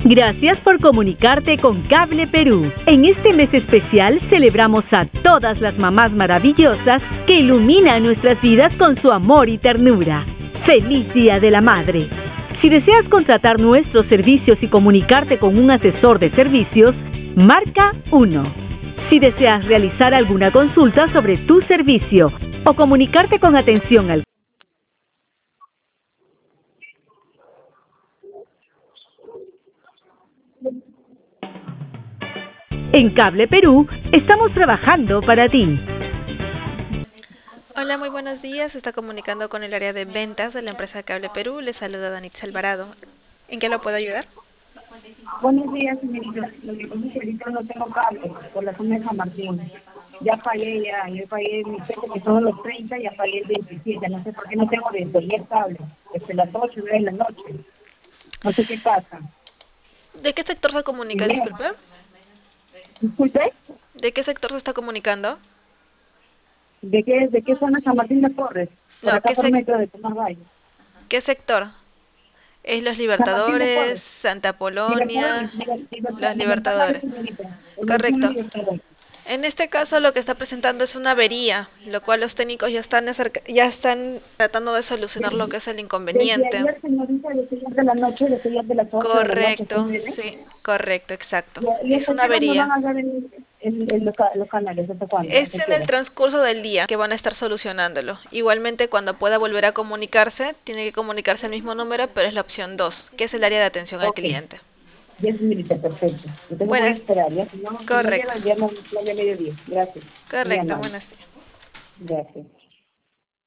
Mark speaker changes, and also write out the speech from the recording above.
Speaker 1: Gracias por comunicarte con Cable Perú. En este mes especial celebramos a todas las mamás maravillosas que iluminan nuestras vidas con su amor y ternura. ¡Feliz Día de la Madre! Si deseas contratar nuestros servicios y comunicarte con un asesor de servicios, marca 1. Si deseas realizar alguna consulta sobre tu servicio o comunicarte con atención al En Cable Perú, estamos trabajando para ti.
Speaker 2: Hola, muy buenos días. Se está comunicando con el área de ventas de la empresa Cable Perú. Le saluda Danitza Alvarado. ¿En qué lo puedo ayudar?
Speaker 3: Buenos días, señorita. Lo que pasa es que ahorita no tengo cable por la zona de San Martín. Ya pagué, yo pagué mi cheque que son los 30, ya pagué el 27. No sé por qué no tengo desde ayer cable, desde las 8 de la noche. No sé qué pasa.
Speaker 2: ¿De qué sector se comunica, disculpe?
Speaker 3: Disculpe,
Speaker 2: ¿De qué sector se está comunicando?
Speaker 3: ¿de qué zona San Martín de Porres? Por
Speaker 2: No,
Speaker 3: acá por metro de Tomás Valle.
Speaker 2: ¿qué sector? ¿Es Los
Speaker 3: San Martín de
Speaker 2: Libertadores,
Speaker 3: Porres.
Speaker 2: Santa Polonia?
Speaker 3: Libertadores,
Speaker 2: Los
Speaker 3: Libertadores,
Speaker 2: Libertadores.
Speaker 3: señorita. Evolución
Speaker 2: Correcto.
Speaker 3: Libertadores.
Speaker 2: En este caso lo que está presentando es una avería, lo cual los técnicos ya están tratando de solucionar lo que es el
Speaker 3: Desde
Speaker 2: inconveniente.
Speaker 3: ayer, señorita, desde ayer de la noche, desde ayer de las 8 de la noche,
Speaker 2: Correcto,
Speaker 3: ¿sí?
Speaker 2: sí, correcto, exacto.
Speaker 3: ¿Y
Speaker 2: Es
Speaker 3: hasta
Speaker 2: una
Speaker 3: qué hora me van
Speaker 2: avería.
Speaker 3: a dar los canales? ¿Hasta cuándo?
Speaker 2: Es
Speaker 3: ¿Hasta
Speaker 2: en
Speaker 3: qué
Speaker 2: el
Speaker 3: hora?
Speaker 2: transcurso del día que van a estar solucionándolo. Igualmente, cuando pueda volver a comunicarse, tiene que comunicarse al mismo número, pero es la opción 2, que es el área de atención al
Speaker 3: Ok,
Speaker 2: cliente.
Speaker 3: 10 minutos, perfecto. Entonces voy a
Speaker 2: Buenas,
Speaker 3: esperar, ¿ya? Si no
Speaker 2: correcto,
Speaker 3: llega, llamo a mediodía. Gracias, muy
Speaker 2: correcto,
Speaker 3: amable.
Speaker 2: buenas.
Speaker 3: Gracias.